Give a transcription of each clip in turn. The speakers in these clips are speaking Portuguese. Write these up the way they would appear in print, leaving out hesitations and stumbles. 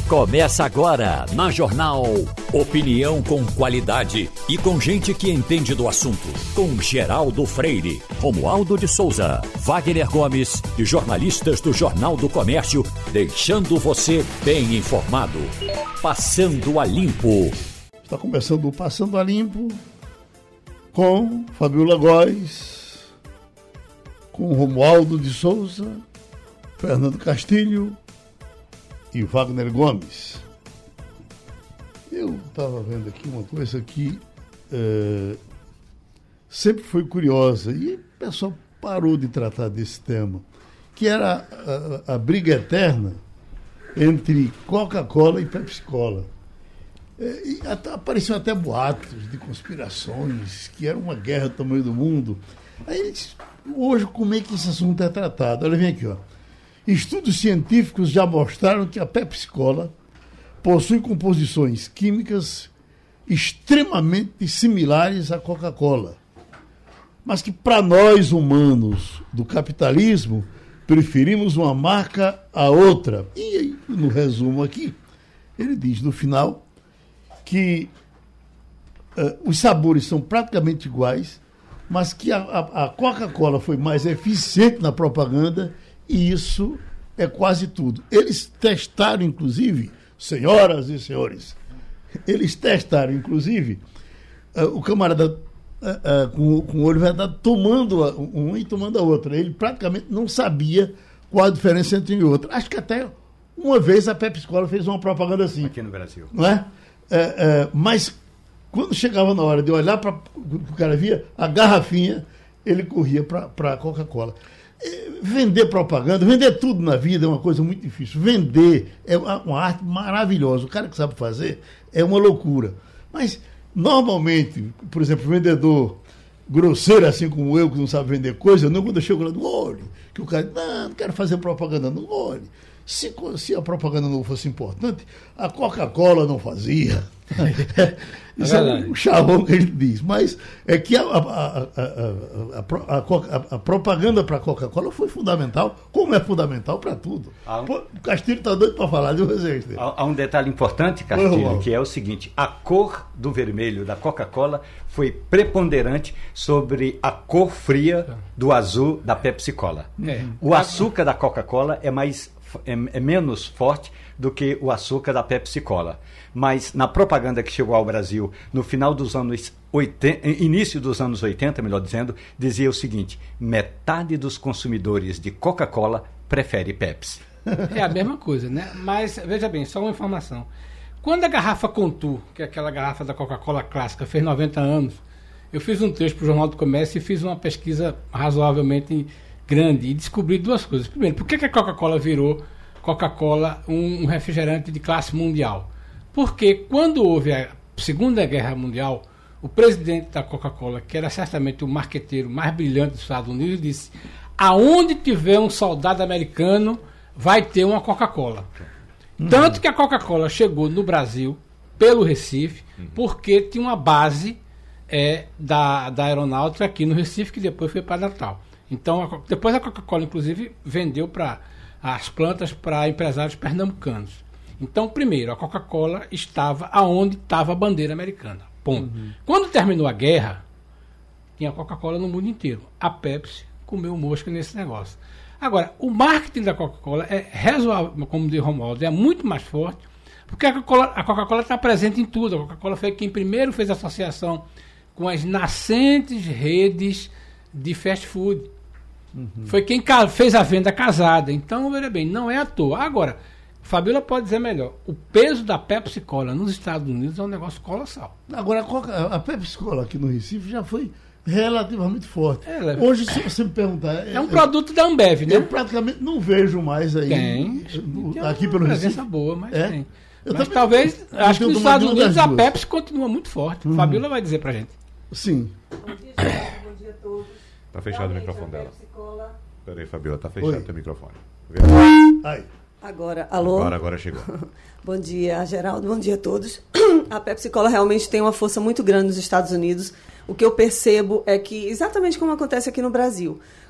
Começa agora na Jornal. Opinião com qualidade e com gente que entende do assunto. Com Geraldo Freire, Romualdo de Souza, Wagner Gomes e jornalistas do Jornal do Comércio, deixando você bem informado. Passando a Limpo. Está começando o Passando a Limpo com Fabiola Góes, com Romualdo de Souza, Fernando Castilho e Wagner Gomes. Eu estava vendo aqui uma coisa que sempre foi curiosa e o pessoal parou de tratar desse tema, que era a briga eterna entre Coca-Cola e Pepsi-Cola. E apareciam até boatos de conspirações, que era uma guerra do tamanho do mundo. Aí, hoje, como é que esse assunto é tratado? Olha, vem aqui, ó. Estudos científicos já mostraram que a Pepsi-Cola possui composições químicas extremamente similares à Coca-Cola, mas que para nós humanos do capitalismo preferimos uma marca à outra. E no resumo aqui, ele diz no final que os sabores são praticamente iguais, mas que a Coca-Cola foi mais eficiente na propaganda. E isso é quase tudo. Eles testaram, inclusive, senhoras e senhores, o camarada com o olho vedado tomando um e tomando a outra. Ele praticamente não sabia qual a diferença entre um e outro. Acho que até uma vez a Pepsi-Cola fez uma propaganda assim. Aqui no Brasil. Não é? Mas quando chegava na hora de olhar para o que o cara via, a garrafinha, ele corria para a Coca-Cola. Vender propaganda, vender tudo na vida é uma coisa muito difícil. Vender é uma arte maravilhosa. O cara que sabe fazer é uma loucura. Mas, normalmente, por exemplo, o vendedor grosseiro, assim como eu, que não sabe vender coisa, não, quando eu chego lá no olho, que o cara, não quero fazer propaganda no olho. Se a propaganda não fosse importante, a Coca-Cola não fazia. Isso é o chavão que a gente diz. Mas é que a propaganda para a Coca-Cola foi fundamental, como é fundamental para tudo. O Castilho está doido para falar de vocês. Há um detalhe importante, Castilho, que é o seguinte: a cor do vermelho da Coca-Cola foi preponderante sobre a cor fria do azul da Pepsi-Cola. O açúcar da Coca-Cola é menos forte do que o açúcar da Pepsi-Cola. Mas na propaganda que chegou ao Brasil no final dos anos 80, início dos anos 80, melhor dizendo, dizia o seguinte: metade dos consumidores de Coca-Cola prefere Pepsi. É a mesma coisa, né? Mas, veja bem, só uma informação. Quando a garrafa Contour, que é aquela garrafa da Coca-Cola clássica, fez 90 anos, eu fiz um texto para o Jornal do Comércio e fiz uma pesquisa razoavelmente grande e descobri duas coisas. Primeiro, por que a Coca-Cola virou Coca-Cola um refrigerante de classe mundial? Porque quando houve a Segunda Guerra Mundial, o presidente da Coca-Cola, que era certamente o marqueteiro mais brilhante dos Estados Unidos, disse: aonde tiver um soldado americano, vai ter uma Coca-Cola. Tanto que a Coca-Cola chegou no Brasil pelo Recife, porque tinha uma base da aeronáutica aqui no Recife, que depois foi para Natal. Então, depois a Coca-Cola, inclusive, vendeu as plantas para empresários pernambucanos. Então, primeiro, a Coca-Cola estava aonde estava a bandeira americana. Ponto. Quando terminou a guerra, tinha Coca-Cola no mundo inteiro. A Pepsi comeu mosca nesse negócio. Agora, o marketing da Coca-Cola é razoável, como diz Romualdo, é muito mais forte, porque a Coca-Cola está presente em tudo. A Coca-Cola foi quem primeiro fez associação com as nascentes redes de fast food. Foi quem fez a venda casada. Então, veja bem, não é à toa. Agora, Fabiola pode dizer melhor. O peso da Pepsi-Cola nos Estados Unidos é um negócio colossal. Agora, a Pepsi-Cola aqui no Recife já foi relativamente forte. Hoje, se você me perguntar... É um produto da Ambev, né? Eu praticamente não vejo mais aí. Tem aqui pelo Recife. Presença boa, mas tem. Mas talvez, acho que nos Estados Unidos a Pepsi continua muito forte. Fabiola vai dizer pra gente. Sim. Bom dia, gente. Bom dia a todos. Tá fechado o microfone dela. Peraí, Fabiola, tá fechado o teu microfone. Ai. Agora, alô? Agora chegou. Bom dia, Geraldo. Bom dia a todos. A Pepsi-Cola realmente tem uma força muito grande nos Estados Unidos. O que eu percebo é que, exatamente como acontece aqui no Brasil,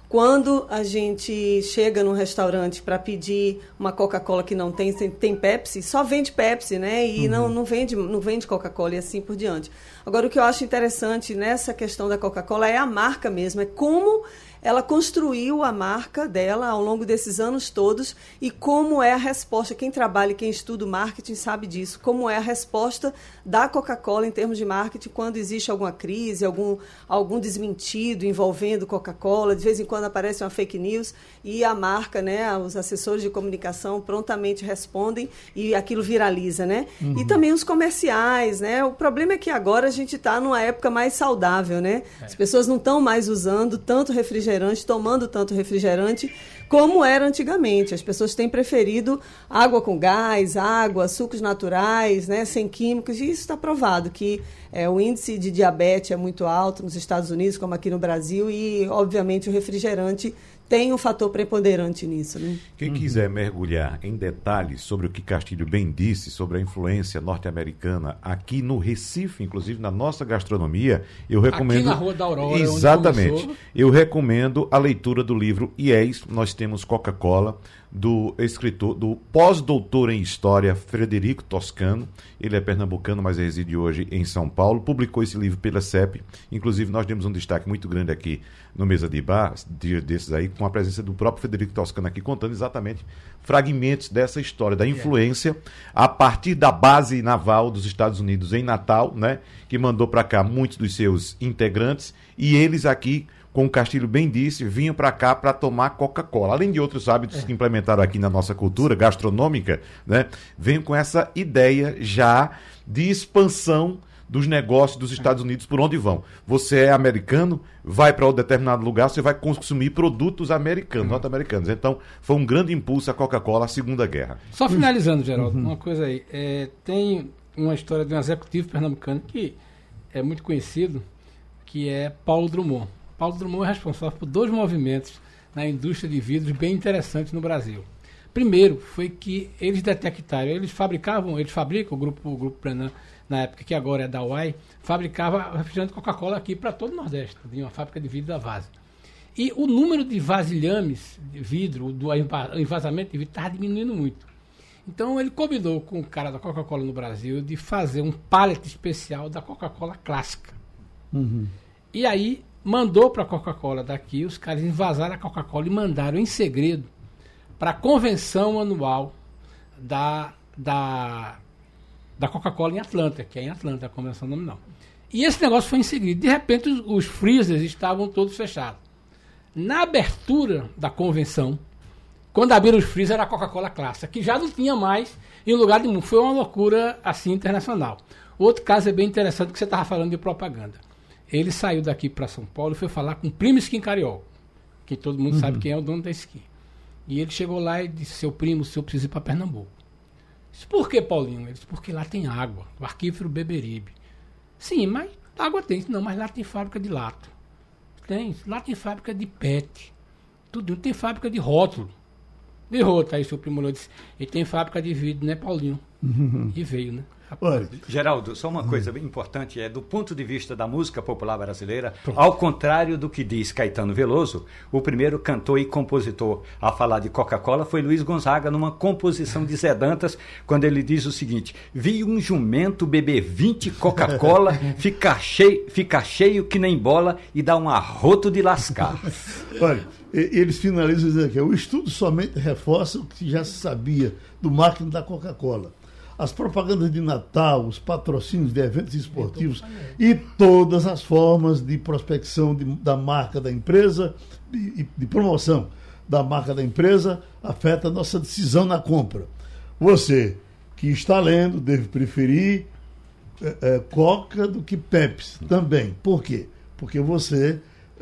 Quando a gente chega num restaurante para pedir uma Coca-Cola que não tem Pepsi, só vende Pepsi, né? E não vende Coca-Cola e assim por diante. Agora, o que eu acho interessante nessa questão da Coca-Cola é a marca mesmo, é como ela construiu a marca dela ao longo desses anos todos e como é a resposta. Quem trabalha e quem estuda o marketing sabe disso. Como é a resposta da Coca-Cola em termos de marketing quando existe alguma crise, algum desmentido envolvendo Coca-Cola. De vez em quando aparece uma fake news e a marca, né, os assessores de comunicação prontamente respondem e aquilo viraliza, né? E também os comerciais, né? O problema é que agora a gente está numa época mais saudável, né? As pessoas não estão mais usando tanto refrigerante, tomando tanto refrigerante como era antigamente. As pessoas têm preferido água com gás, sucos naturais, né, sem químicos, e isso está provado que o índice de diabetes é muito alto nos Estados Unidos, como aqui no Brasil, e, obviamente, o refrigerante tem um fator preponderante nisso, né? Quem quiser mergulhar em detalhes sobre o que Castilho bem disse, sobre a influência norte-americana aqui no Recife, inclusive na nossa gastronomia, eu recomendo... Aqui na Rua da Aurora, exatamente. Eu recomendo a leitura do livro IES, Nós Temos Coca-Cola, do escritor, do pós-doutor em História, Frederico Toscano. Ele é pernambucano, mas reside hoje em São Paulo. Publicou esse livro pela CEP. Inclusive, nós demos um destaque muito grande aqui no Mesa de Bar, dia desses aí, com a presença do próprio Frederico Toscano aqui, contando exatamente fragmentos dessa história, da influência a partir da base naval dos Estados Unidos em Natal, né, que mandou para cá muitos dos seus integrantes, e eles aqui, como o Castilho bem disse, vinham para cá para tomar Coca-Cola. Além de outros hábitos que implementaram aqui na nossa cultura gastronômica, né, vem com essa ideia já de expansão dos negócios dos Estados Unidos por onde vão. Você é americano, vai para um determinado lugar, você vai consumir produtos americanos, norte-americanos. Então, foi um grande impulso a Coca-Cola à Segunda Guerra. Só finalizando, Geraldo, uma coisa aí. Tem uma história de um executivo pernambucano que é muito conhecido, que é Paulo Drummond. Paulo Drummond é responsável por 2 movimentos na indústria de vidros bem interessantes no Brasil. Primeiro, foi que eles detectaram, eles fabricam, o grupo Brenan, na época que agora é da UAI, fabricava refrigerante Coca-Cola aqui para todo o Nordeste, de uma fábrica de vidro da Vase. E o número de vasilhames de vidro, do envasamento de vidro, estava diminuindo muito. Então ele combinou com o cara da Coca-Cola no Brasil de fazer um pallet especial da Coca-Cola clássica. E aí mandou para a Coca-Cola daqui, os caras envasaram a Coca-Cola e mandaram em segredo para a convenção anual da Coca-Cola em Atlanta, que é em Atlanta a convenção nominal. E esse negócio foi em segredo. De repente os freezers estavam todos fechados. Na abertura da convenção, quando abriram os freezers, era a Coca-Cola clássica, que já não tinha mais em lugar nenhum. Foi uma loucura assim internacional. Outro caso é bem interessante, que você estava falando de propaganda. Ele saiu daqui para São Paulo e foi falar com o Primo Skin Cariol, que todo mundo sabe quem é o dono da Skin. E ele chegou lá e disse: seu primo, o senhor precisa ir para Pernambuco. Eu disse: por que, Paulinho? Ele disse: porque lá tem água, o aquífero Beberibe. Sim, mas água tem. Não, mas lá tem fábrica de lata. Tem, lá tem fábrica de PET. Tudo, tem fábrica de rótulo. De rota, aí seu primo disse: ele tem fábrica de vidro, né, Paulinho? E veio, né? Olha, Geraldo, só uma coisa bem importante, do ponto de vista da música popular brasileira, ao contrário do que diz Caetano Veloso, o primeiro cantor e compositor a falar de Coca-Cola foi Luiz Gonzaga, numa composição de Zé Dantas, quando ele diz o seguinte: vi um jumento beber 20 Coca-Cola, fica cheio que nem bola e dá um arroto de lascar. Olha, eles finalizam dizendo aqui: o estudo somente reforça o que já se sabia do marketing da Coca-Cola. As propagandas de Natal, os patrocínios de eventos esportivos e todas as formas de prospecção da marca da empresa, de promoção da marca da empresa, afeta a nossa decisão na compra. Você que está lendo deve preferir Coca do que Pepsi também. Por quê? Porque você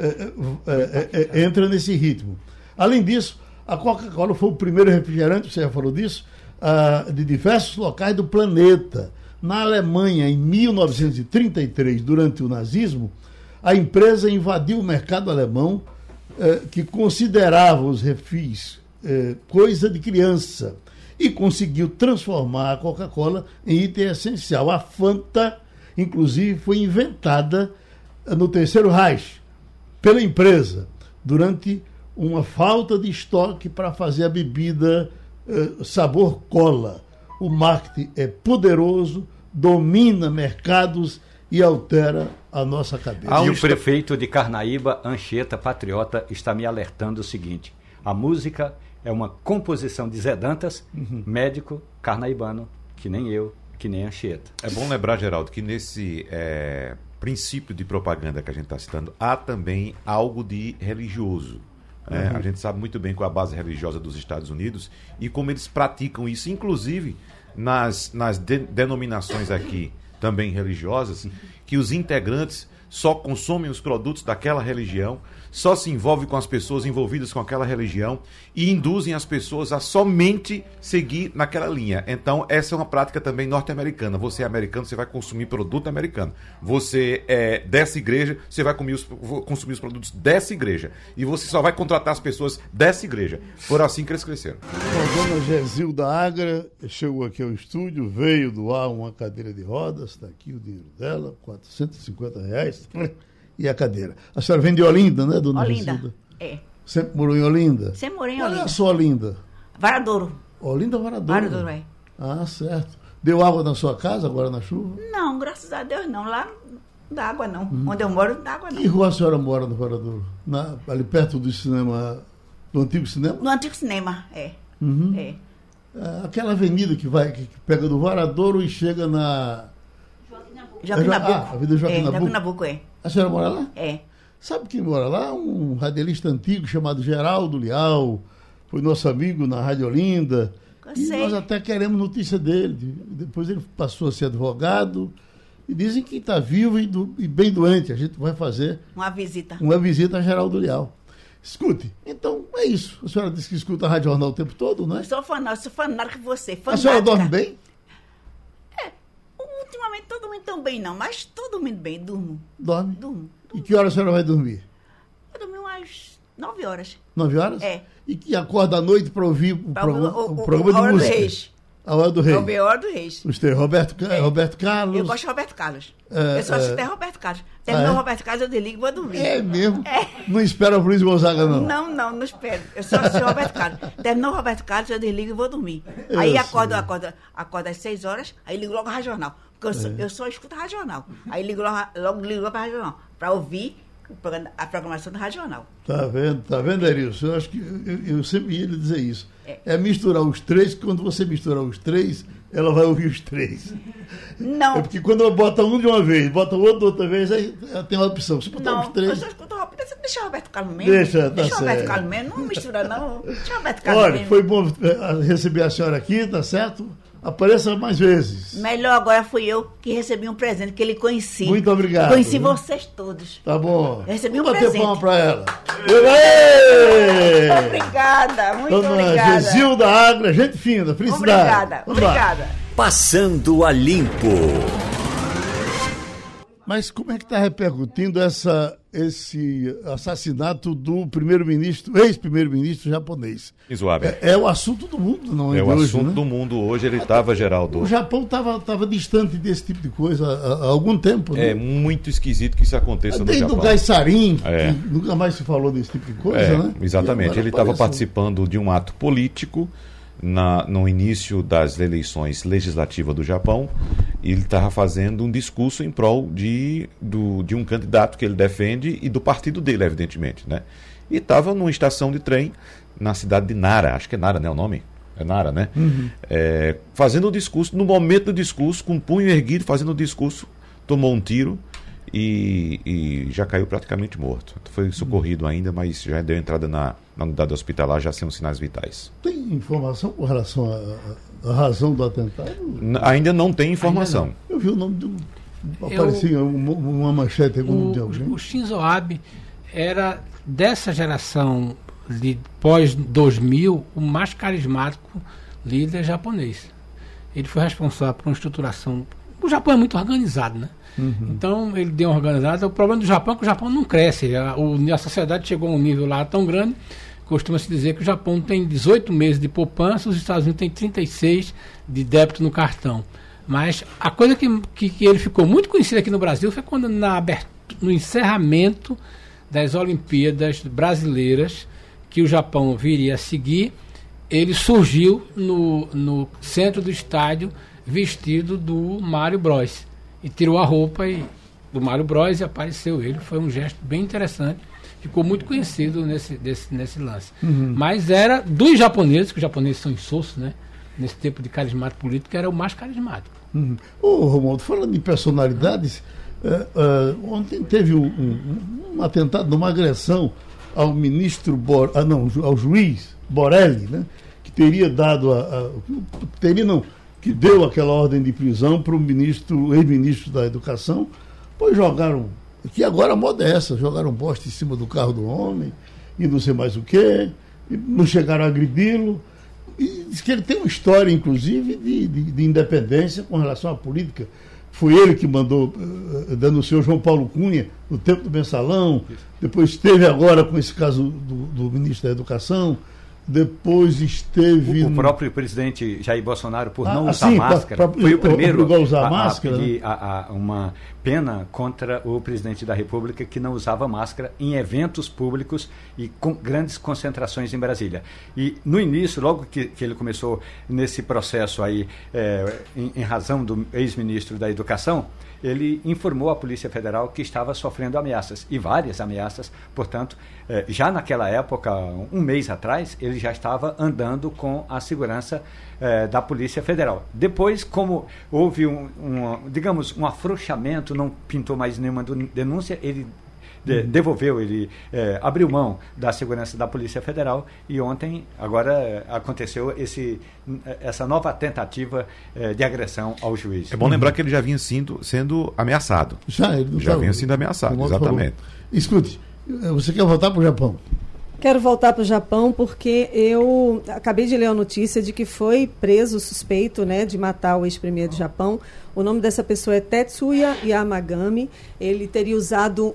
entra nesse ritmo. Além disso, a Coca-Cola foi o primeiro refrigerante, você já falou disso, de diversos locais do planeta. Na Alemanha, em 1933, durante o nazismo, a empresa invadiu o mercado alemão, que considerava os refis coisa de criança, e conseguiu transformar a Coca-Cola em item essencial. A Fanta, inclusive, foi inventada no Terceiro Reich pela empresa durante uma falta de estoque para fazer a bebida sabor cola. O marketing é poderoso, domina mercados e altera a nossa cabeça. E o prefeito de Carnaíba, Anchieta Patriota, está me alertando o seguinte: a música é uma composição de Zé Dantas, médico carnaibano, que nem eu, que nem Anchieta. É bom lembrar, Geraldo, que nesse princípio de propaganda que a gente está citando, há também algo de religioso. A gente sabe muito bem qual é a base religiosa dos Estados Unidos e como eles praticam isso, inclusive nas denominações aqui também religiosas, que os integrantes só consomem os produtos daquela religião, só se envolvem com as pessoas envolvidas com aquela religião e induzem as pessoas a somente seguir naquela linha. Então, essa é uma prática também norte-americana. Você é americano, você vai consumir produto americano. Você é dessa igreja, você vai consumir os produtos dessa igreja. E você só vai contratar as pessoas dessa igreja. Foi assim que eles cresceram. A dona Gesilda Agra chegou aqui ao estúdio, veio doar uma cadeira de rodas, está aqui o dinheiro dela, R$450. E a cadeira. A senhora vem de Olinda, né, dona Olinda, Gesilda? é. Sempre morou em Olinda? Sempre morei em Olinda. Olha a sua Olinda. Varadouro. Olinda, Varadouro. Varadouro, é. Ah, certo. Deu água na sua casa agora na chuva? Não, graças a Deus não. Lá não dá água não. Onde eu moro não dá água não. Que rua a senhora mora no Varadouro? Ali perto do cinema, do antigo cinema? No antigo cinema, é. É. Aquela avenida que pega do Varadouro e chega na... Joaquim Nabuco. A vida Joaquim Nabuco. Joaquim Nabuco, é. A senhora mora lá? É. Sabe quem mora lá? Um radialista antigo chamado Geraldo Leal. Foi nosso amigo na Rádio Olinda. E nós até queremos notícia dele. Depois ele passou a ser advogado. E dizem que está vivo e bem doente. A gente vai fazer uma visita a Geraldo Leal. Escute, então é isso. A senhora disse que escuta a Rádio Jornal o tempo todo, né? Eu sou fanática que você. Fanática. A senhora dorme bem? Ultimamente não estou dormindo tão bem, não, mas estou dormindo bem, durmo. Durmo. E que hora a senhora vai dormir? Eu dormi umas 9 horas. 9 horas? É. E que acorda à noite para ouvir o programa de Hora música? Do Reis. A Hora do Rei. A Hora do Reis. Gostei. Roberto Carlos. Eu gosto de Roberto Carlos. Eu só assisto Roberto Carlos. Terminou Roberto Carlos, eu desligo e vou dormir. É mesmo? Não espera o Luiz Gonzaga, não? Não espero. Eu só assisto Roberto Carlos. Terminou o Roberto Carlos, eu desligo e vou dormir. Aí acordo às 6 horas, aí ligo logo a Rádio Jornal. Porque eu só escuto a Rádio Jornal. Aí ligo logo para a Rádio Jornal, para ouvir a programação da Rádio Jornal. Tá vendo, Erilson? Eu acho que eu sempre ia lhe dizer isso. É misturar os três, que quando você misturar os três, ela vai ouvir os três. Não. É porque quando ela bota um de uma vez, bota o outro de outra vez, aí ela tem uma opção. Se botar os três... eu só escuto o Roberto. Deixa o Roberto Carlos mesmo. Deixa o Roberto Carlos mesmo. Não mistura, não. Deixa o Roberto Carlos mesmo. Olha, foi bom receber a senhora aqui, tá certo? Apareça mais vezes. Melhor agora fui eu que recebi um presente que ele conheci. Muito obrigado. Conheci vocês todos. Tá bom. Eu recebi um Vamos presente. bater palma pra ela. Obrigada, muito Dona obrigada. Gesilda Agra, gente fina, felicidade. Obrigada. Passando a Limpo. Mas como é que está repercutindo esse assassinato do ex-primeiro-ministro japonês? Shinzo Abe. É o assunto do mundo, não é? É o hoje, assunto né? do mundo hoje. Ele estava, Geraldo. O Japão estava distante desse tipo de coisa há algum tempo. Né? É muito esquisito que isso aconteça no Japão. Desde o Gaisarin, que nunca mais se falou desse tipo de coisa, né? Exatamente. Ele estava participando de um ato político no início das eleições legislativas do Japão. E ele estava fazendo um discurso em prol de um candidato que ele defende e do partido dele, evidentemente, né? E estava numa estação de trem na cidade de Nara, acho que é Nara, né, o nome? É Nara, né? Fazendo o discurso, no momento do discurso, com o punho erguido, fazendo o discurso, tomou um tiro e já caiu praticamente morto. Foi socorrido ainda, mas já deu entrada na unidade hospitalar, já sem os sinais vitais. Tem informação com relação à razão do atentado? Ainda não tem informação. Eu vi o nome de aparecia uma manchete com o nome de alguém. O Shinzo Abe era dessa geração de pós-2000 o mais carismático líder japonês. Ele foi responsável por uma estruturação. O Japão é muito organizado, né? Então ele deu uma organizada. O problema do Japão é que o Japão não cresce. A sociedade chegou a um nível lá tão grande. Costuma-se dizer que o Japão tem 18 meses de poupança, os Estados Unidos têm 36 de débito no cartão. Mas a coisa que ele ficou muito conhecido aqui no Brasil foi quando no encerramento das Olimpíadas brasileiras, que o Japão viria a seguir, ele surgiu no centro do estádio vestido do Mário Bros. E tirou a roupa do Mário Bros e apareceu ele. Foi um gesto bem interessante. Ficou muito conhecido nesse lance. Mas era dos japoneses, que os japoneses são insossos, né? Nesse tempo de carismático político, era o mais carismático. Romualdo, falando de personalidades, ontem teve um atentado, uma agressão ao ministro, ao juiz Borelli, né? Que teria dado que deu aquela ordem de prisão para o ex-ministro da Educação, pois jogaram, que agora a moda é essa, jogaram bosta em cima do carro do homem, e não sei mais o quê, e não chegaram a agredi-lo, e diz que ele tem uma história, inclusive, de independência com relação à política. Foi ele que mandou, denunciou João Paulo Cunha no tempo do Mensalão, depois esteve agora com esse caso do ministro da Educação, depois esteve... O próprio presidente Jair Bolsonaro, por não usar máscara, foi o primeiro a pedir uma pena contra o presidente da República que não usava máscara em eventos públicos e com grandes concentrações em Brasília. E no início, logo que ele começou nesse processo aí, em razão do ex-ministro da Educação, ele informou à Polícia Federal que estava sofrendo ameaças, e várias ameaças. Portanto, já naquela época, um mês atrás, ele já estava andando com a segurança da Polícia Federal. Depois, como houve um afrouxamento, não pintou mais nenhuma denúncia, ele devolveu, ele abriu mão da segurança da Polícia Federal, e ontem, agora, aconteceu essa nova tentativa de agressão ao juiz. É bom lembrar que ele já vinha sendo ameaçado. Já vinha sendo ameaçado, exatamente. Escute, você quer voltar para o Japão? Quero voltar para o Japão porque eu acabei de ler a notícia de que foi preso suspeito, né, de matar o ex-premier do Japão. O nome dessa pessoa é Tetsuya Yamagami. Ele teria usado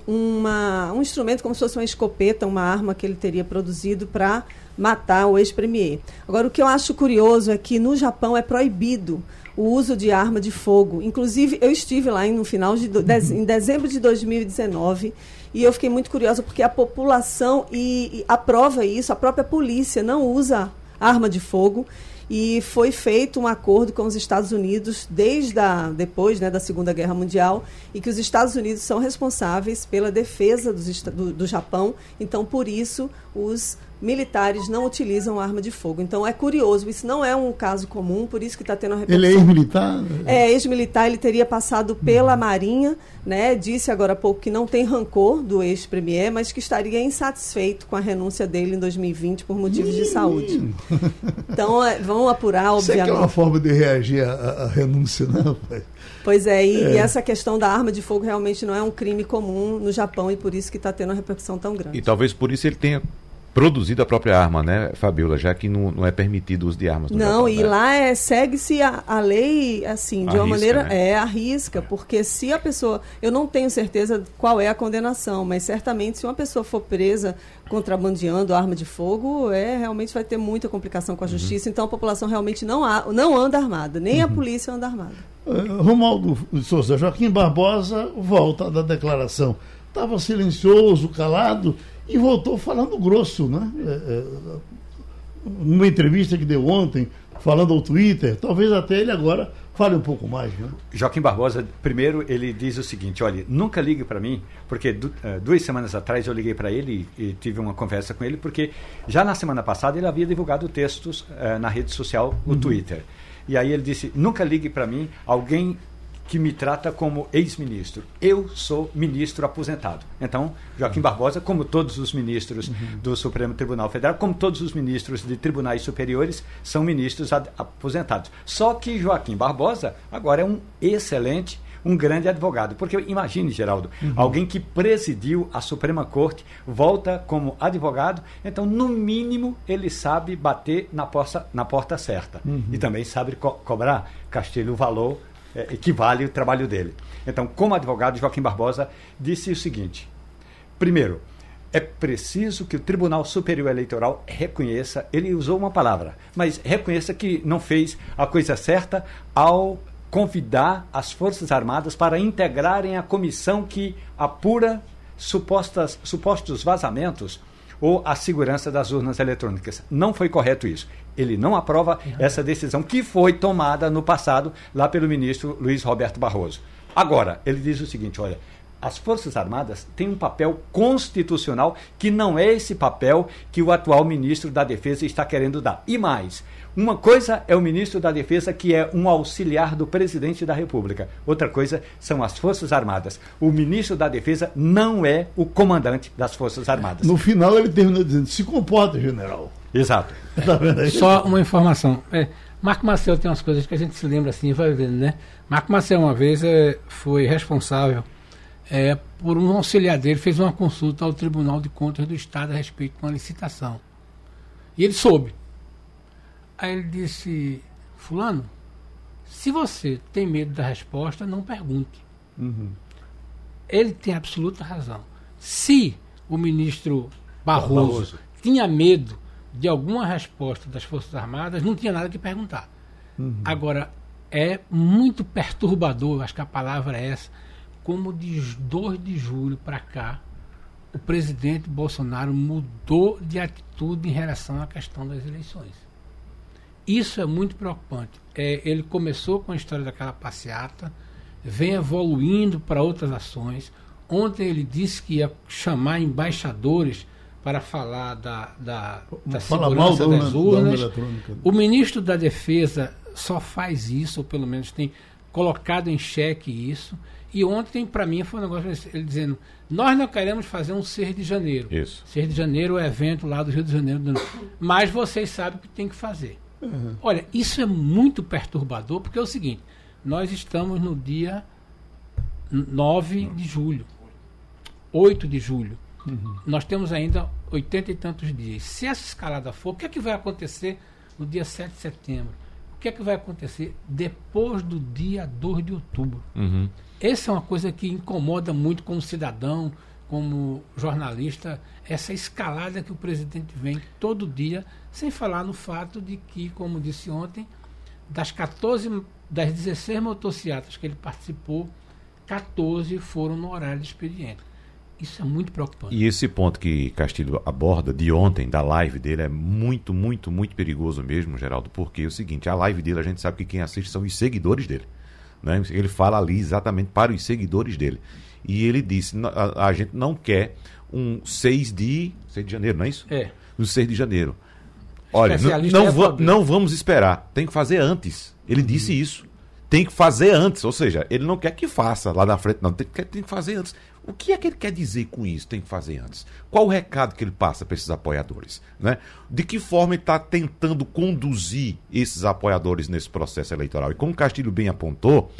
um instrumento como se fosse uma escopeta, uma arma que ele teria produzido para matar o ex-premier. Agora, o que eu acho curioso é que no Japão é proibido o uso de arma de fogo. Inclusive, eu estive lá em dezembro de 2019 e eu fiquei muito curiosa porque a população aprova isso, a própria polícia não usa arma de fogo. E foi feito um acordo com os Estados Unidos depois, né, da Segunda Guerra Mundial, e que os Estados Unidos são responsáveis pela defesa do Japão. Então, por isso, os militares não utilizam arma de fogo. Então, é curioso, isso não é um caso comum, por isso que está tendo a repercussão. Ele é ex-militar? É, ex-militar, ele teria passado pela Marinha, né? Disse agora há pouco que não tem rancor do ex-premier, mas que estaria insatisfeito com a renúncia dele em 2020 por motivos de saúde. Então, vão apurar, obviamente. Isso é uma forma de reagir à renúncia, né, rapaz? Pois é, e essa questão da arma de fogo realmente não é um crime comum no Japão, e por isso que está tendo uma repercussão tão grande. E talvez por isso ele tenha produzido a própria arma, né, Fabiola, já que não é permitido o uso de armas no Japão. Não, e lá segue-se a lei, assim, de uma maneira, né? Arrisca, porque se a pessoa, eu não tenho certeza qual é a condenação, mas certamente se uma pessoa for presa contrabandeando arma de fogo, realmente vai ter muita complicação com a justiça, então a população realmente não anda armada, nem a polícia anda armada. Romualdo de Souza, Joaquim Barbosa volta da declaração. Estava silencioso, calado, e voltou falando grosso, né? Numa entrevista que deu ontem, falando ao Twitter, talvez até ele agora fale um pouco mais, né? Joaquim Barbosa, primeiro, ele diz o seguinte: olha, nunca ligue para mim, porque 2 semanas atrás eu liguei para ele e tive uma conversa com ele, porque já na semana passada ele havia divulgado textos na rede social, o Twitter. E aí ele disse: nunca ligue para mim alguém que me trata como ex-ministro. Eu sou ministro aposentado. Então, Joaquim Barbosa, como todos os ministros do Supremo Tribunal Federal, como todos os ministros de tribunais superiores, são ministros aposentados. Só que Joaquim Barbosa agora é um grande advogado. Porque imagine, Geraldo, alguém que presidiu a Suprema Corte, volta como advogado, então, no mínimo, ele sabe bater na porta certa. E também sabe cobrar Castilho o valor equivale o trabalho dele. Então, como advogado, Joaquim Barbosa disse o seguinte: primeiro, é preciso que o Tribunal Superior Eleitoral reconheça, ele usou uma palavra, mas reconheça que não fez a coisa certa ao convidar as Forças Armadas para integrarem a comissão que apura supostos vazamentos ou a segurança das urnas eletrônicas. Não foi correto isso. Ele não aprova essa decisão que foi tomada no passado lá pelo ministro Luiz Roberto Barroso. Agora, ele diz o seguinte, olha, as Forças Armadas têm um papel constitucional que não é esse papel que o atual ministro da Defesa está querendo dar. E mais, uma coisa é o ministro da Defesa, que é um auxiliar do presidente da República. Outra coisa são as Forças Armadas. O ministro da Defesa não é o comandante das Forças Armadas. No final ele terminou dizendo, se comporta, general. Exato. Tá vendo aí? Só uma informação. Marco Maciel tem umas coisas que a gente se lembra assim e vai vendo, né? Marco Maciel uma vez foi responsável por um auxiliar dele, fez uma consulta ao Tribunal de Contas do Estado a respeito de uma licitação. E ele soube. Aí ele disse, fulano, se você tem medo da resposta, não pergunte. Ele tem absoluta razão. Se o ministro Barroso tinha medo de alguma resposta das Forças Armadas, não tinha nada que perguntar. Agora, é muito perturbador, acho que a palavra é essa, como de 2 de julho para cá, o presidente Bolsonaro mudou de atitude em relação à questão das eleições. Isso é muito preocupante. Ele começou com a história daquela passeata, vem evoluindo para outras ações. Ontem ele disse que ia chamar embaixadores para falar da segurança das urnas. O ministro da Defesa só faz isso, ou pelo menos tem colocado em xeque isso. E ontem, para mim, foi um negócio, ele dizendo, nós não queremos fazer um 6 de janeiro. Isso. 6 de janeiro é evento lá do Rio de Janeiro, mas vocês sabem o que tem que fazer. Olha, isso é muito perturbador, porque é o seguinte, nós estamos no dia 9 de julho, 8 de julho. Nós temos ainda 80 e tantos dias. Se essa escalada for, o que é que vai acontecer no dia 7 de setembro? O que é que vai acontecer depois do dia 2 de outubro? Essa é uma coisa que incomoda muito como cidadão, como jornalista, essa escalada que o presidente vem todo dia, sem falar no fato de que, como disse ontem, das 16 motocicletas que ele participou, 14 foram no horário de expediente. Isso é muito preocupante. E esse ponto que Castilho aborda de ontem, da live dele, é muito, muito, muito perigoso mesmo, Geraldo, porque é o seguinte, a live dele, a gente sabe que quem assiste são os seguidores dele. Né? Ele fala ali exatamente para os seguidores dele. E ele disse, a gente não quer um 6 de janeiro, não é isso? No 6 de janeiro. Olha, não vamos esperar, tem que fazer antes. Ele disse isso. Tem que fazer antes, ou seja, ele não quer que faça lá na frente, não, tem que fazer antes. O que é que ele quer dizer com isso, tem que fazer antes? Qual o recado que ele passa para esses apoiadores? Né? De que forma ele está tentando conduzir esses apoiadores nesse processo eleitoral? E como o Castilho bem apontou,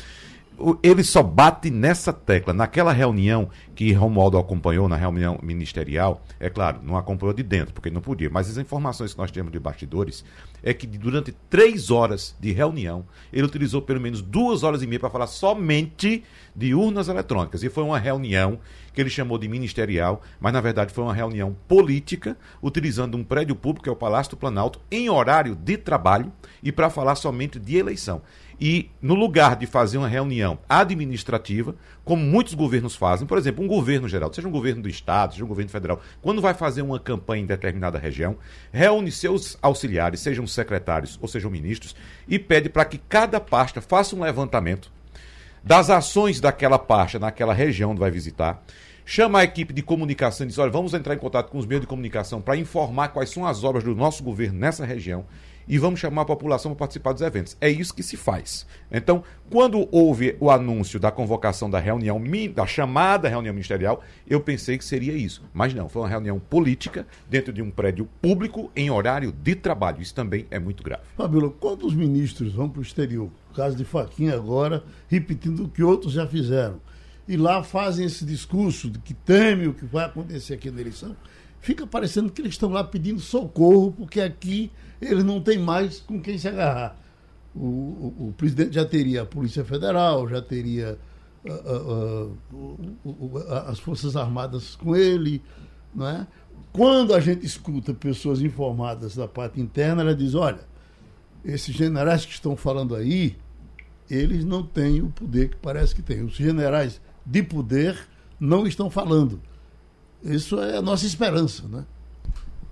ele só bate nessa tecla. Naquela reunião que Romualdo acompanhou, na reunião ministerial, é claro, não acompanhou de dentro, porque não podia, mas as informações que nós temos de bastidores é que durante 3 horas de reunião, ele utilizou pelo menos 2 horas e meia para falar somente de urnas eletrônicas. E foi uma reunião que ele chamou de ministerial, mas na verdade foi uma reunião política, utilizando um prédio público, que é o Palácio do Planalto, em horário de trabalho e para falar somente de eleição. E no lugar de fazer uma reunião administrativa, como muitos governos fazem, por exemplo, um governo geral, seja um governo do Estado, seja um governo federal, quando vai fazer uma campanha em determinada região, reúne seus auxiliares, sejam secretários ou sejam ministros, e pede para que cada pasta faça um levantamento das ações daquela pasta naquela região onde vai visitar, chama a equipe de comunicação e diz, olha, vamos entrar em contato com os meios de comunicação para informar quais são as obras do nosso governo nessa região, e vamos chamar a população para participar dos eventos. É isso que se faz. Então, quando houve o anúncio da convocação da reunião, da chamada reunião ministerial, eu pensei que seria isso. Mas não, foi uma reunião política dentro de um prédio público em horário de trabalho. Isso também é muito grave. Fabíola, quando os ministros vão para o exterior, no caso de Fachin agora, repetindo o que outros já fizeram, e lá fazem esse discurso de que teme o que vai acontecer aqui na eleição, fica parecendo que eles estão lá pedindo socorro, porque aqui eles não têm mais com quem se agarrar. O presidente já teria a Polícia Federal, já teria as Forças Armadas com ele, não é? Quando a gente escuta pessoas informadas da parte interna, ela diz, olha, esses generais que estão falando aí, eles não têm o poder que parece que têm. Os generais de poder não estão falando. Isso é a nossa esperança, né?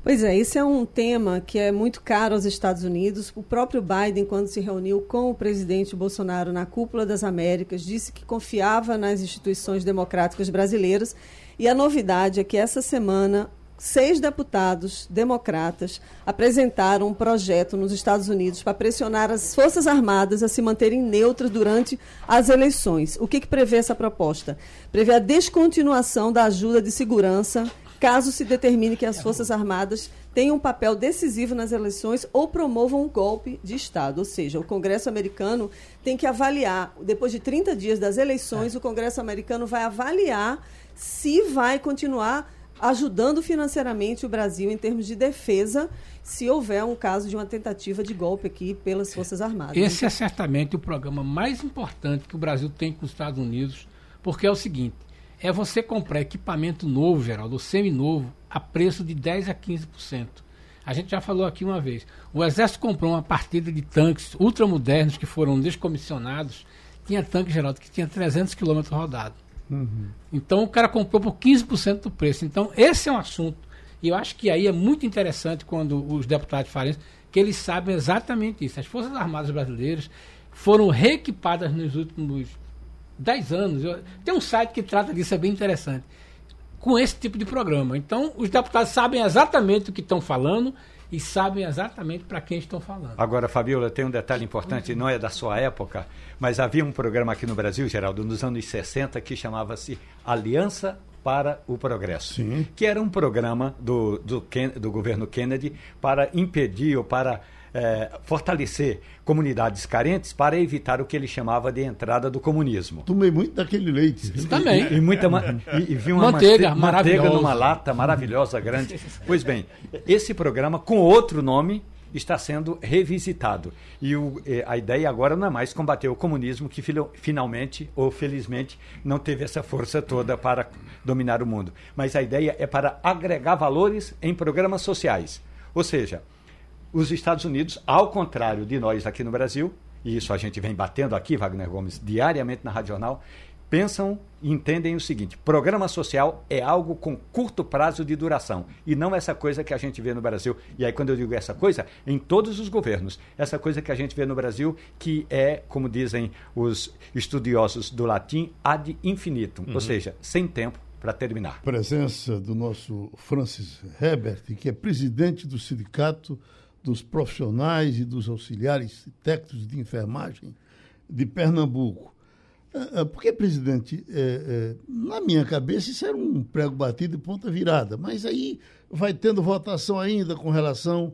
Pois é, esse é um tema que é muito caro aos Estados Unidos. O próprio Biden, quando se reuniu com o presidente Bolsonaro na Cúpula das Américas, disse que confiava nas instituições democráticas brasileiras. E a novidade é que essa semana 6 deputados democratas apresentaram um projeto nos Estados Unidos para pressionar as Forças Armadas a se manterem neutras durante as eleições. O que prevê essa proposta? Prevê a descontinuação da ajuda de segurança caso se determine que as Forças Armadas tenham um papel decisivo nas eleições ou promovam um golpe de Estado. Ou seja, o Congresso americano tem que avaliar, depois de 30 dias das eleições, o Congresso americano vai avaliar se vai continuar ajudando financeiramente o Brasil em termos de defesa, se houver um caso de uma tentativa de golpe aqui pelas Forças Armadas. Esse é certamente o programa mais importante que o Brasil tem com os Estados Unidos, porque é o seguinte, é você comprar equipamento novo, Geraldo, ou seminovo, a preço de 10% a 15%. A gente já falou aqui uma vez. O Exército comprou uma partida de tanques ultramodernos que foram descomissionados. Tinha tanque, Geraldo, que tinha 300 km rodado. Então o cara comprou por 15% do preço. Então esse é um assunto, e eu acho que aí é muito interessante quando os deputados falam isso, que eles sabem exatamente isso. As Forças Armadas brasileiras foram reequipadas nos últimos 10 anos. Tem um site que trata disso, é bem interessante, com esse tipo de programa. Então os deputados sabem exatamente o que estão falando e sabem exatamente para quem estão falando. Agora, Fabiola, tem um detalhe importante, não é da sua época, mas havia um programa aqui no Brasil, Geraldo, nos anos 60, que chamava-se Aliança para o Progresso. Sim. Que era um programa do governo Kennedy para impedir ou para fortalecer comunidades carentes para evitar o que ele chamava de entrada do comunismo. Tomei muito daquele leite. Também. E vi uma manteiga numa lata maravilhosa, grande. Pois bem, esse programa, com outro nome, está sendo revisitado. E a ideia agora não é mais combater o comunismo, que finalmente, ou felizmente, não teve essa força toda para dominar o mundo. Mas a ideia é para agregar valores em programas sociais. Ou seja, os Estados Unidos, ao contrário de nós aqui no Brasil, e isso a gente vem batendo aqui, Wagner Gomes, diariamente na Rádio Jornal, pensam e entendem o seguinte: programa social é algo com curto prazo de duração e não essa coisa que a gente vê no Brasil. E aí, quando eu digo essa coisa, em todos os governos, essa coisa que a gente vê no Brasil, que é, como dizem os estudiosos do latim, ad infinitum, ou seja, sem tempo para terminar. Presença do nosso Francis Herbert, que é presidente do Sindicato dos Profissionais e dos Auxiliares Técnicos de Enfermagem de Pernambuco. Porque, presidente, na minha cabeça isso era um prego batido e ponta virada, mas aí vai tendo votação ainda com relação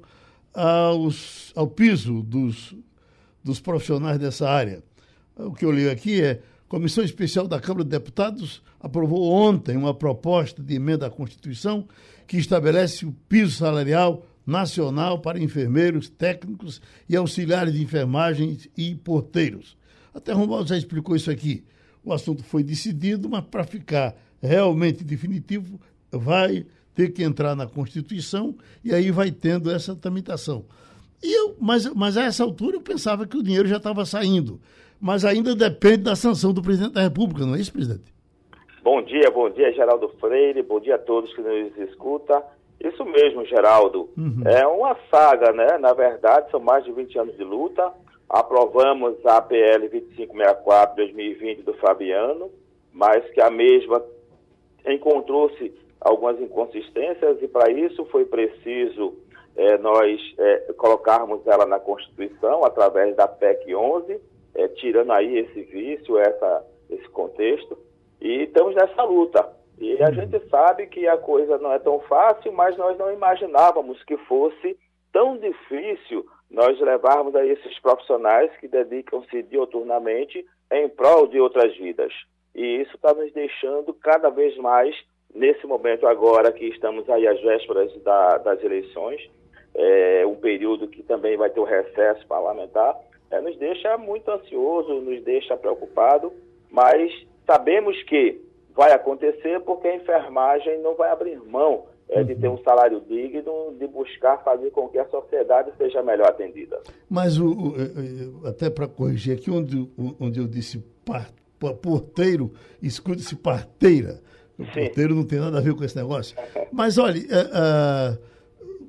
ao piso dos profissionais dessa área. O que eu li aqui é: a Comissão Especial da Câmara de Deputados aprovou ontem uma proposta de emenda à Constituição que estabelece o piso salarial nacional para enfermeiros, técnicos e auxiliares de enfermagem e porteiros. Até Romualdo já explicou isso aqui. O assunto foi decidido, mas para ficar realmente definitivo, vai ter que entrar na Constituição e aí vai tendo essa tramitação. Mas a essa altura eu pensava que o dinheiro já estava saindo. Mas ainda depende da sanção do presidente da República, não é isso, presidente? Bom dia, Geraldo Freire. Bom dia a todos que nos escutam. Isso mesmo, Geraldo. É uma saga, né? Na verdade, são mais de 20 anos de luta. Aprovamos a PL 2564-2020 do Fabiano, mas que a mesma encontrou-se algumas inconsistências e para isso foi preciso nós colocarmos ela na Constituição através da PEC 11, tirando aí esse vício, esse contexto, e estamos nessa luta. E a gente sabe que a coisa não é tão fácil, mas nós não imaginávamos que fosse tão difícil nós levarmos a esses profissionais que dedicam-se diuturnamente em prol de outras vidas. E isso está nos deixando cada vez mais, nesse momento agora que estamos aí às vésperas das eleições, um período que também vai ter o recesso parlamentar, nos deixa muito ansioso, nos deixa preocupado, mas sabemos que vai acontecer porque a enfermagem não vai abrir mão de ter um salário digno, de buscar fazer com que a sociedade seja melhor atendida. Mas, até para corrigir aqui, onde eu disse porteiro, escuta-se parteira. O porteiro não tem nada a ver com esse negócio. Mas, olha,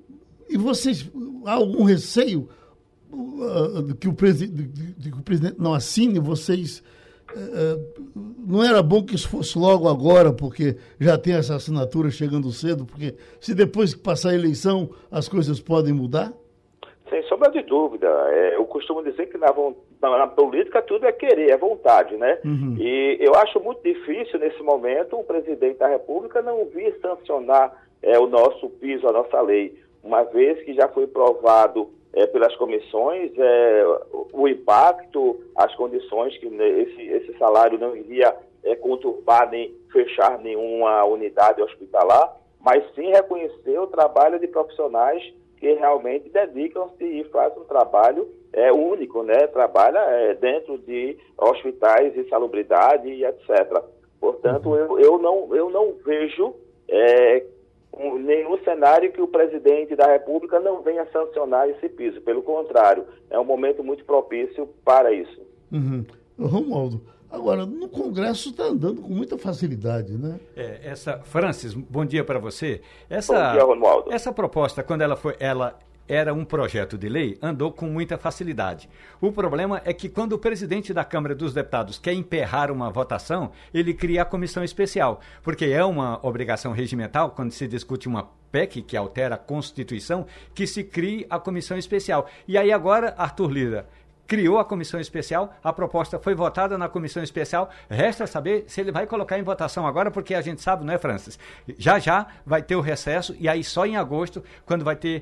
E vocês, há algum receio de que o presidente não assine? Vocês... não era bom que isso fosse logo agora, porque já tem essa assinatura chegando cedo, porque se depois que passar a eleição as coisas podem mudar? Sem sombra de dúvida. Eu costumo dizer que na política tudo é querer, é vontade, né? Uhum. E eu acho muito difícil, nesse momento, o presidente da República não vir sancionar o nosso piso, a nossa lei, uma vez que já foi provado pelas comissões o impacto, as condições que esse salário não iria conturbar nem fechar nenhuma unidade hospitalar, mas sim reconhecer o trabalho de profissionais que realmente dedicam-se e fazem um trabalho único, né? Trabalha dentro de hospitais de salubridade e etc. Portanto, eu não vejo nenhum cenário que o presidente da República não venha sancionar esse piso. Pelo contrário, é um momento muito propício para isso. Uhum. Romualdo, agora, no Congresso está andando com muita facilidade, né? Francis, bom dia para você. Bom dia, Romualdo. Essa proposta, quando ela era um projeto de lei, andou com muita facilidade. O problema é que quando o presidente da Câmara dos Deputados quer emperrar uma votação, ele cria a comissão especial, porque é uma obrigação regimental, quando se discute uma PEC, que altera a Constituição, que se crie a comissão especial. E aí agora, Arthur Lira criou a comissão especial, a proposta foi votada na comissão especial, resta saber se ele vai colocar em votação agora, porque a gente sabe, não é, Francis? Já vai ter o recesso, e aí só em agosto, quando vai ter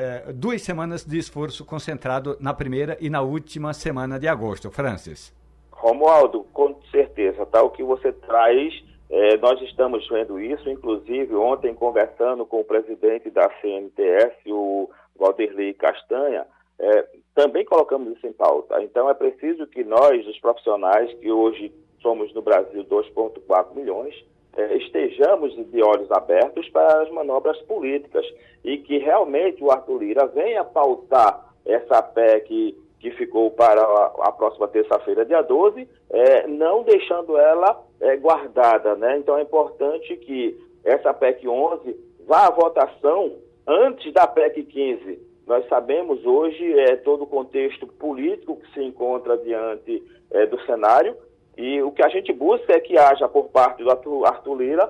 2 semanas de esforço concentrado na primeira e na última semana de agosto. Francis. Romualdo, com certeza, tá? O que você traz, nós estamos vendo isso, inclusive ontem conversando com o presidente da CNTS, o Valderlei Castanha, também colocamos isso em pauta. Então, é preciso que nós, os profissionais, que hoje somos no Brasil 2,4 milhões, estejamos de olhos abertos para as manobras políticas e que realmente o Arthur Lira venha pautar essa PEC que ficou para a próxima terça-feira, dia 12, não deixando ela guardada, né? Então, é importante que essa PEC 11 vá à votação antes da PEC 15. Nós sabemos hoje todo o contexto político que se encontra diante do cenário, e o que a gente busca é que haja por parte do Arthur Lira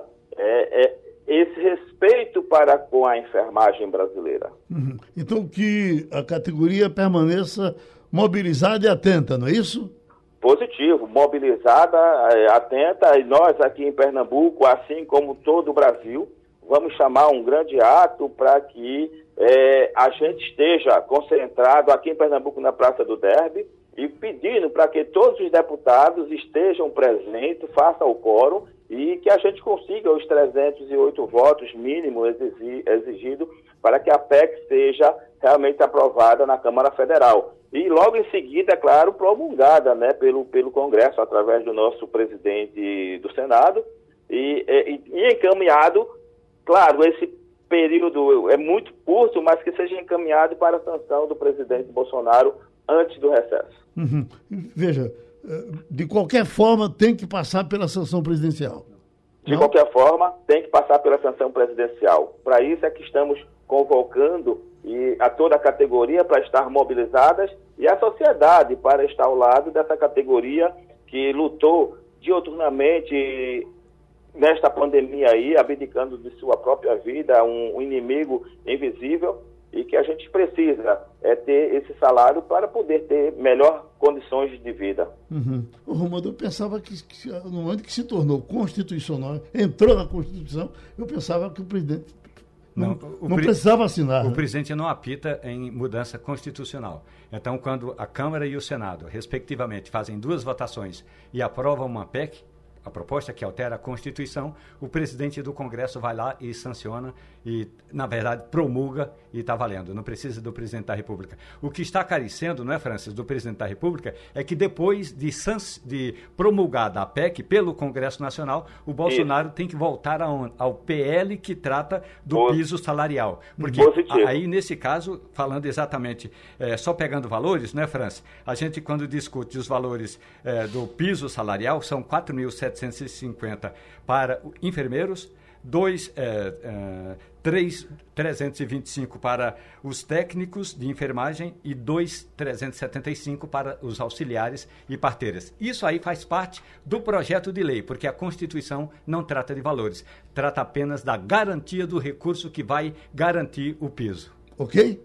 esse respeito para com a enfermagem brasileira. Uhum. Então que a categoria permaneça mobilizada e atenta, não é isso? Positivo, mobilizada, atenta, e nós aqui em Pernambuco, assim como todo o Brasil, vamos chamar um grande ato para que a gente esteja concentrado aqui em Pernambuco na Praça do Derby e pedindo para que todos os deputados estejam presentes, façam o quórum e que a gente consiga os 308 votos mínimo exigido para que a PEC seja realmente aprovada na Câmara Federal. E logo em seguida, é claro, promulgada, né, pelo Congresso, através do nosso presidente do Senado e encaminhado, claro, esse período é muito curto, mas que seja encaminhado para a sanção do presidente Bolsonaro antes do recesso. Uhum. Veja, de qualquer forma tem que passar pela sanção presidencial. De qualquer forma, tem que passar pela sanção presidencial. Para isso é que estamos convocando a toda a categoria para estar mobilizadas e a sociedade para estar ao lado dessa categoria que lutou diuturnamente nesta pandemia aí, abdicando de sua própria vida, um inimigo invisível, e que a gente precisa ter esse salário para poder ter melhor condições de vida. Uhum. O Romualdo, eu pensava que no momento que se tornou constitucional, entrou na Constituição, eu pensava que o presidente não precisava assinar. O presidente não apita em mudança constitucional. Então, quando a Câmara e o Senado, respectivamente, fazem 2 votações e aprovam uma PEC, a proposta que altera a Constituição, o presidente do Congresso vai lá e sanciona e, na verdade, promulga e está valendo. Não precisa do presidente da República. O que está carecendo, não é, Francis, do presidente da República, é que depois de promulgada a PEC pelo Congresso Nacional, o Bolsonaro tem que voltar ao PL que trata do piso salarial. Porque aí, nesse caso, falando exatamente, só pegando valores, não é, Francis? A gente, quando discute os valores do piso salarial, são 4.750 para enfermeiros, 325 para os técnicos de enfermagem e 2.375 para os auxiliares e parteiras. Isso aí faz parte do projeto de lei, porque a Constituição não trata de valores, trata apenas da garantia do recurso que vai garantir o piso. Ok?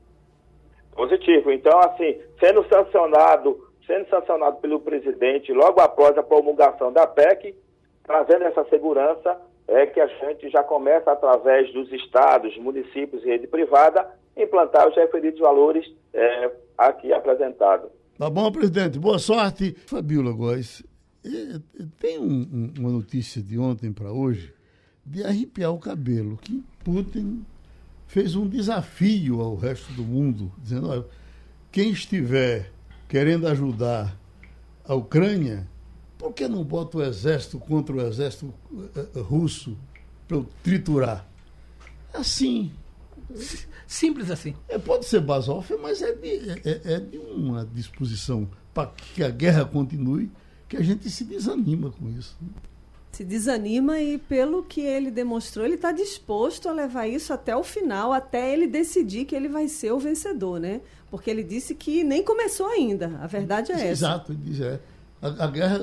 Positivo. Então, assim, sendo sancionado pelo presidente logo após a promulgação da PEC, trazendo essa segurança, que a gente já começa, através dos estados, municípios e rede privada, implantar os referidos valores aqui apresentados. Tá bom, presidente. Boa sorte. Fabíola Góes, tem uma notícia de ontem para hoje de arrepiar o cabelo, que Putin fez um desafio ao resto do mundo, dizendo, olha, quem estiver querendo ajudar a Ucrânia, por que não bota o exército contra o exército russo para eu triturar? Assim. Simples assim. Pode ser basófia, mas é de uma disposição para que a guerra continue, que a gente se desanima com isso. Se desanima e, pelo que ele demonstrou, ele está disposto a levar isso até o final, até ele decidir que ele vai ser o vencedor, né? Porque ele disse que nem começou ainda. A verdade é essa. Exato, ele diz, a guerra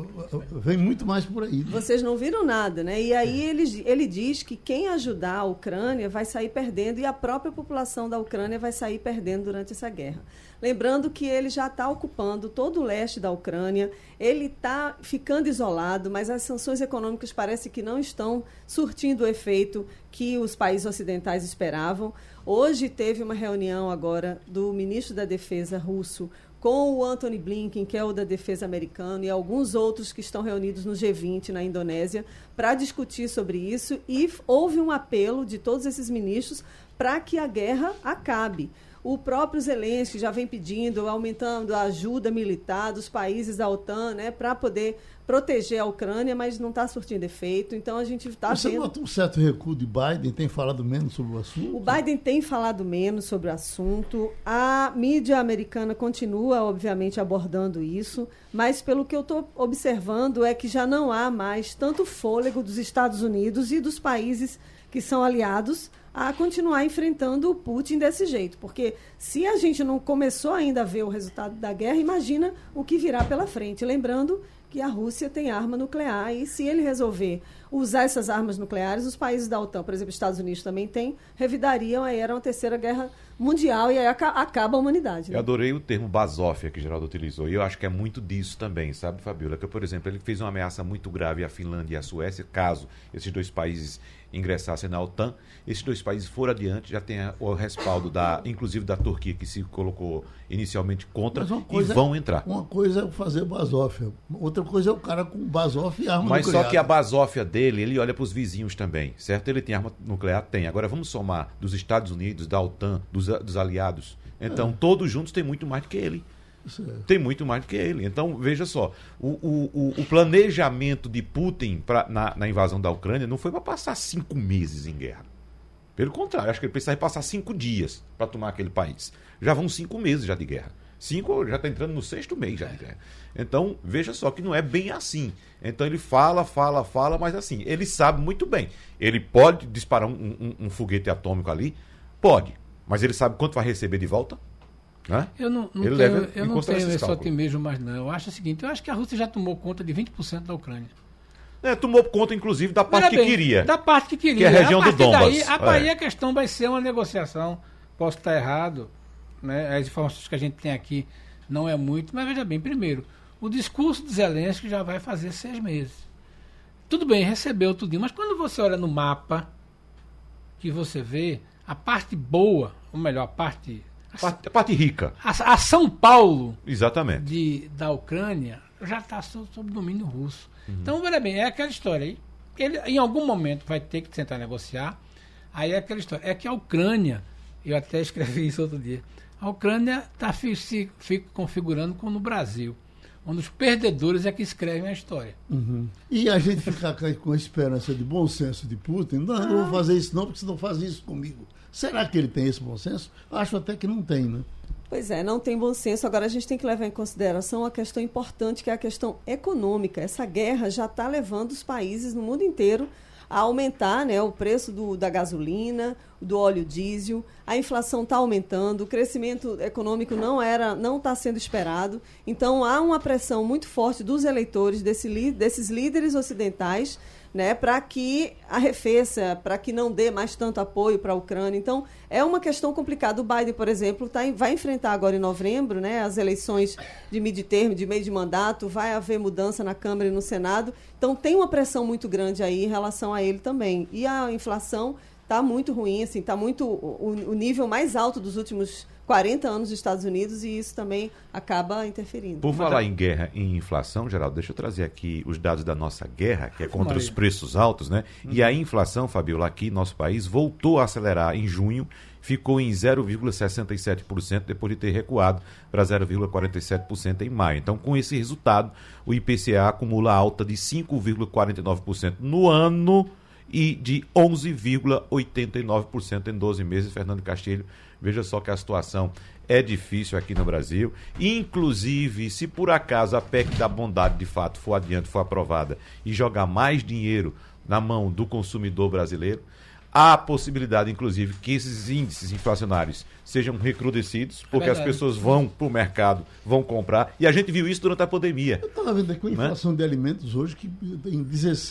vem muito mais por aí. Vocês não viram nada, né? E aí ele diz que quem ajudar a Ucrânia vai sair perdendo e a própria população da Ucrânia vai sair perdendo durante essa guerra. Lembrando que ele já está ocupando todo o leste da Ucrânia, ele está ficando isolado, mas as sanções econômicas parece que não estão surtindo o efeito que os países ocidentais esperavam. Hoje teve uma reunião agora do ministro da Defesa russo com o Antony Blinken, que é o da defesa americano, e alguns outros que estão reunidos no G20, na Indonésia, para discutir sobre isso, e houve um apelo de todos esses ministros para que a guerra acabe. O próprio Zelensky já vem pedindo, aumentando a ajuda militar dos países da OTAN, né, para poder proteger a Ucrânia, mas não está surtindo efeito. Então a gente está vendo... Você nota um certo recuo de Biden? Tem falado menos sobre o assunto? O Biden tem falado menos sobre o assunto. A mídia americana continua, obviamente, abordando isso, mas pelo que eu estou observando é que já não há mais tanto fôlego dos Estados Unidos e dos países que são aliados a continuar enfrentando o Putin desse jeito. Porque se a gente não começou ainda a ver o resultado da guerra, imagina o que virá pela frente. Lembrando que a Rússia tem arma nuclear e se ele resolver usar essas armas nucleares, os países da OTAN, por exemplo, os Estados Unidos também têm, revidariam, aí era uma terceira guerra mundial e aí acaba a humanidade. Né? Eu adorei o termo basófia que o Geraldo utilizou e eu acho que é muito disso também, sabe, Fabíola? Que, por exemplo, ele fez uma ameaça muito grave à Finlândia e à Suécia, caso esses dois países ingressassem na OTAN. Esses dois países foram adiante, já tem o respaldo, inclusive da Turquia, que se colocou inicialmente contra, e vão entrar. Uma coisa é fazer basófia, outra coisa é o cara com basófia e arma nuclear. Mas só que a basófia dele, ele olha para os vizinhos também, certo? Ele tem arma nuclear? Tem. Agora vamos somar dos Estados Unidos, da OTAN, dos aliados. Então, todos juntos têm muito mais do que ele. Tem muito mais do que ele. Então, veja só, o planejamento de Putin na invasão da Ucrânia não foi para passar 5 meses em guerra. Pelo contrário, acho que ele precisava passar 5 dias para tomar aquele país. Já vão 5 meses já de guerra. 5 já está entrando no 6º mês já de guerra. Então, veja só que não é bem assim. Então, ele fala, mas assim, ele sabe muito bem. Ele pode disparar um foguete atômico ali? Pode. Mas ele sabe quanto vai receber de volta? Né? Eu não tenho esse otimismo mais não. Eu acho o seguinte, eu acho que a Rússia já tomou conta de 20% da Ucrânia. Tomou conta, inclusive, da parte que queria. Da parte que queria. Que é a região do Donbas. Aí a questão vai ser uma negociação. Posso estar errado, né? As informações que a gente tem aqui não é muito, mas veja bem, primeiro, o discurso de Zelensky já vai fazer 6 meses. Tudo bem, recebeu tudinho, mas quando você olha no mapa, que você vê a parte boa, ou melhor, a parte rica. A São Paulo, exatamente, da Ucrânia já está sob domínio russo. Então, olha bem, é aquela história aí. Ele, em algum momento, vai ter que tentar negociar. Aí é aquela história. É que a Ucrânia, eu até escrevi isso outro dia, a Ucrânia se configurando como no Brasil, onde os perdedores é que escrevem a história. E a gente ficar com a esperança de bom senso de Putin, não vou fazer isso não, porque você não faz isso comigo. Será que ele tem esse bom senso? Acho até que não tem, né? Pois é, não tem bom senso. Agora a gente tem que levar em consideração uma questão importante, que é a questão econômica. Essa guerra já está levando os países no mundo inteiro a aumentar, né, o preço da gasolina, do óleo diesel, a inflação está aumentando, o crescimento econômico não está sendo esperado. Então, há uma pressão muito forte dos eleitores, desses líderes ocidentais, né, para que arrefeça, para que não dê mais tanto apoio para a Ucrânia. Então, é uma questão complicada. O Biden, por exemplo, vai enfrentar agora em novembro, né, as eleições de midterm, de meio de mandato, vai haver mudança na Câmara e no Senado. Então, tem uma pressão muito grande aí em relação a ele também. E a inflação está muito ruim, assim, está muito o nível mais alto dos últimos 40 anos dos Estados Unidos, e isso também acaba interferindo. Por falar em guerra e inflação, Geraldo, deixa eu trazer aqui os dados da nossa guerra, que é contra os preços altos, né? E a inflação, Fabiola, aqui em nosso país voltou a acelerar em junho, ficou em 0,67% depois de ter recuado para 0,47% em maio. Então, com esse resultado, o IPCA acumula alta de 5,49% no ano e de 11,89% em 12 meses. Fernando Castilho, veja só que a situação é difícil aqui no Brasil. Inclusive, se por acaso a PEC da bondade de fato for adiante, for aprovada e jogar mais dinheiro na mão do consumidor brasileiro, há a possibilidade, inclusive, que esses índices inflacionários sejam recrudescidos, porque as pessoas vão para o mercado, vão comprar, e a gente viu isso durante a pandemia. Eu estava vendo aqui a inflação de alimentos hoje que em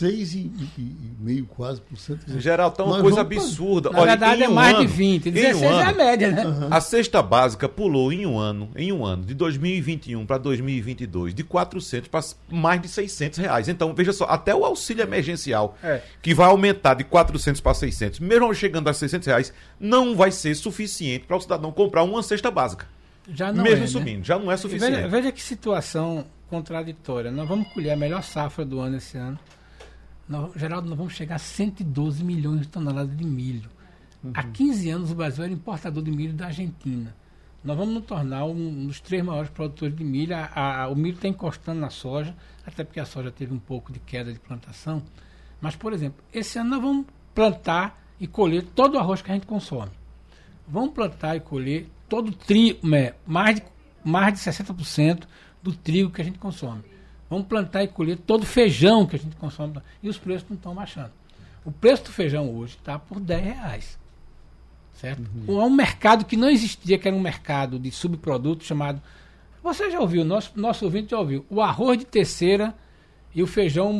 16,5% quase por cento. Geral, tá uma coisa absurda. Na verdade, é mais de 20%. 16% é a média, né? A cesta básica pulou em um ano, de 2021 para 2022, de 400 para mais de R$600. Então, veja só, até o auxílio emergencial, que vai aumentar de 400 para 600, mesmo chegando a R$600, não vai ser suficiente para o cidadão comprar uma cesta básica. Já não mesmo é, subindo, né? Já não é suficiente. Veja que situação contraditória. Nós vamos colher a melhor safra do ano esse ano. Geraldo, nós vamos chegar a 112 milhões de toneladas de milho. Há 15 anos o Brasil era importador de milho da Argentina. Nós vamos nos tornar um dos 3 maiores produtores de milho. O milho está encostando na soja, até porque a soja teve um pouco de queda de plantação. Mas, por exemplo, esse ano nós vamos plantar e colher todo o arroz que a gente consome. Vamos plantar e colher todo o trigo, mais de 60% do trigo que a gente consome. Vamos plantar e colher todo o feijão que a gente consome. E os preços não estão baixando. O preço do feijão hoje está por R$10. Certo? É um mercado que não existia, que era um mercado de subprodutos chamado... Você já ouviu, nosso ouvinte já ouviu, o arroz de terceira e o feijão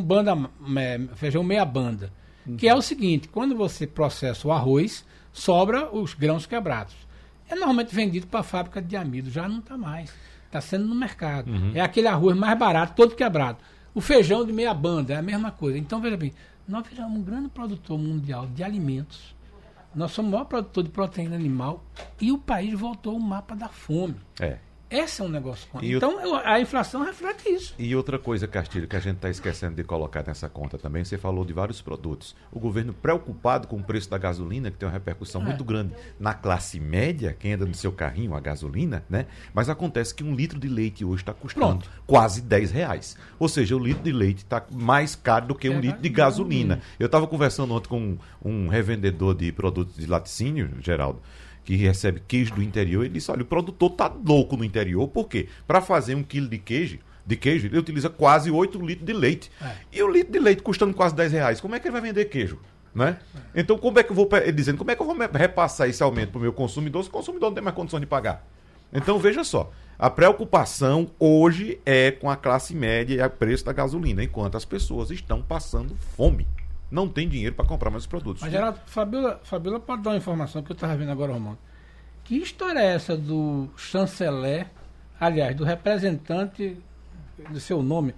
meia banda. Que é o seguinte, quando você processa o arroz, sobra os grãos quebrados. É normalmente vendido para a fábrica de amido, já não está mais. Está sendo no mercado. É aquele arroz mais barato, todo quebrado. O feijão de meia banda é a mesma coisa. Então, veja bem, nós viramos um grande produtor mundial de alimentos. Nós somos o maior produtor de proteína animal e o país voltou ao mapa da fome. Esse é um negócio. Então, a inflação reflete isso. E outra coisa, Castilho, que a gente está esquecendo de colocar nessa conta também, você falou de vários produtos. O governo preocupado com o preço da gasolina, que tem uma repercussão muito grande na classe média, quem anda no seu carrinho, a gasolina, né? Mas acontece que 1 litro de leite hoje está custando quase R$10. Ou seja, o litro de leite está mais caro do que 1 litro de gasolina. Eu estava conversando ontem com um revendedor de produtos de laticínio, Geraldo, que recebe queijo do interior. Ele disse, olha, o produtor tá louco no interior. Por quê? Para fazer 1 quilo de queijo, ele utiliza quase 8 litros de leite. E o litro de leite custando quase R$10, como é que ele vai vender queijo? Né? Então, como é que eu vou repassar esse aumento para o meu consumidor se o consumidor não tem mais condição de pagar? Então, veja só, a preocupação hoje é com a classe média e o preço da gasolina, enquanto as pessoas estão passando fome. Não tem dinheiro para comprar mais produtos. Mas, Geraldo, Fabiola pode dar uma informação que eu estava vendo agora, Romano. Que história é essa do chanceler, aliás, do representante do seu nome,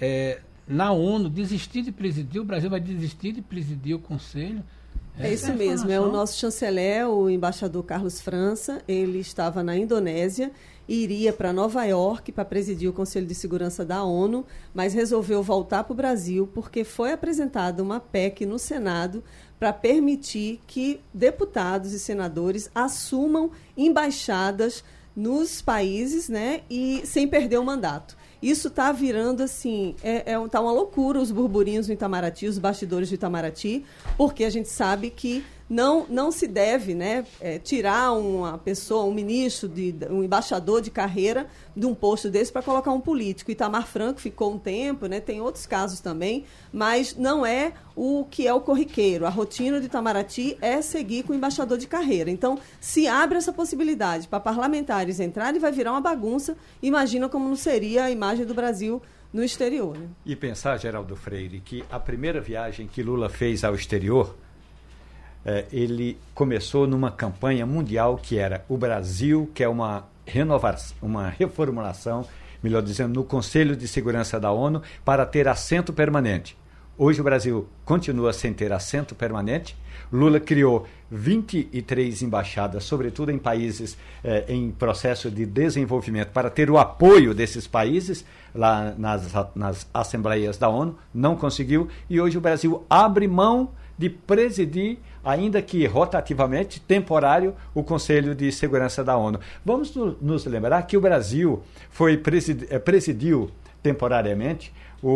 na ONU, desistir de presidir? O Brasil vai desistir de presidir o Conselho? É isso mesmo, é o nosso chanceler, o embaixador Carlos França. Ele estava na Indonésia, iria para Nova York para presidir o Conselho de Segurança da ONU, mas resolveu voltar para o Brasil porque foi apresentada uma PEC no Senado para permitir que deputados e senadores assumam embaixadas nos países, né, e sem perder o mandato. Isso está virando assim, tá uma loucura os burburinhos no Itamaraty, os bastidores do Itamaraty, porque a gente sabe que não se deve, né, tirar uma pessoa, um ministro, um embaixador de carreira de um posto desse para colocar um político. Itamar Franco ficou um tempo, né, tem outros casos também, mas não é o que é o corriqueiro. A rotina de Itamaraty é seguir com o embaixador de carreira. Então, se abre essa possibilidade para parlamentares entrarem, vai virar uma bagunça. Imagina como não seria a imagem do Brasil no exterior. Né? E pensar, Geraldo Freire, que a primeira viagem que Lula fez ao exterior, ele começou numa campanha mundial que era o Brasil quer uma reformulação, melhor dizendo, no Conselho de Segurança da ONU para ter assento permanente. Hoje o Brasil continua sem ter assento permanente. Lula criou 23 embaixadas, sobretudo em países em processo de desenvolvimento, para ter o apoio desses países lá nas assembleias da ONU. Não conseguiu. E hoje o Brasil abre mão de presidir, ainda que rotativamente, temporário, o Conselho de Segurança da ONU. Vamos nos lembrar que o Brasil presidiu temporariamente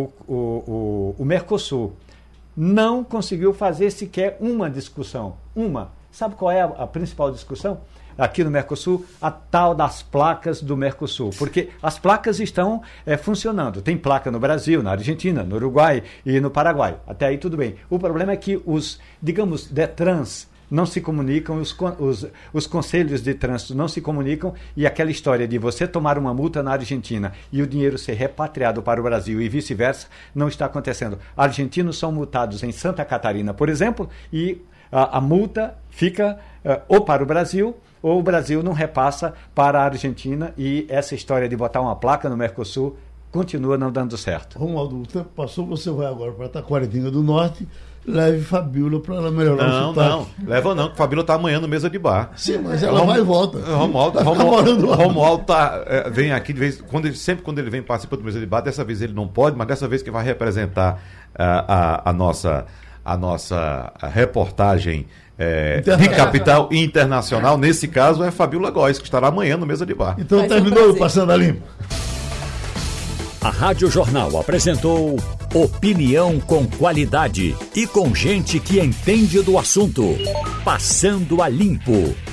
o Mercosul. Não conseguiu fazer sequer uma discussão. Sabe qual é a principal discussão? Aqui no Mercosul, a tal das placas do Mercosul, porque as placas estão funcionando. Tem placa no Brasil, na Argentina, no Uruguai e no Paraguai. Até aí tudo bem. O problema é que os, digamos, Detrans não se comunicam, os conselhos de trânsito não se comunicam, e aquela história de você tomar uma multa na Argentina e o dinheiro ser repatriado para o Brasil e vice-versa não está acontecendo. Argentinos são multados em Santa Catarina, por exemplo, e a multa fica ou para o Brasil, ou o Brasil não repassa para a Argentina, e essa história de botar uma placa no Mercosul continua não dando certo. Romualdo, o tempo passou, você vai agora para Taquaritinga do Norte, leve Fabíola para ela melhorar o sotaque. Não, leva não, que Fabíola está amanhã no Mesa de Bar. Sim, mas ela vai e volta. Romualdo vem aqui, sempre quando ele vem participa do Mesa de Bar, dessa vez ele não pode, mas dessa vez que vai representar a nossa reportagem de capital e internacional, nesse caso é Fabíola Góes, que estará amanhã no Mesa de Bar. Então terminou o Passando a Limpo. A Rádio Jornal apresentou opinião com qualidade e com gente que entende do assunto. Passando a Limpo.